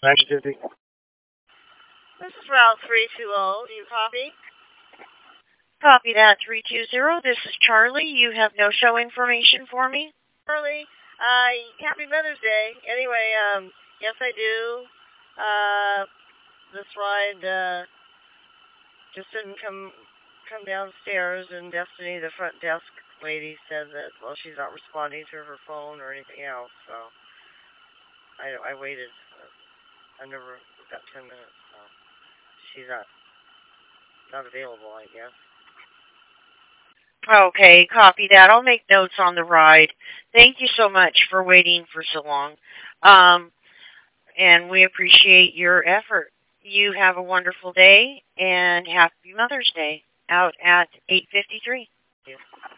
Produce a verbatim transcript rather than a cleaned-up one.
nineteen fifty. This is Route three two zero. Do you copy? Copy that, three two zero. This is Charlie. You have no show information for me? Charlie, uh, happy Mother's Day. Anyway, um, yes, I do. Uh, this ride, uh, just didn't come come downstairs, and Destiny, the front desk lady, said that, well, she's not responding to her phone or anything else, so I, I waited. I never got ten minutes, so she's not, not available, I guess. Okay, copy that. I'll make notes on the ride. Thank you so much for waiting for so long. Um, and we appreciate your effort. You have a wonderful day, and happy Mother's Day out at eight fifty-three. Thank you.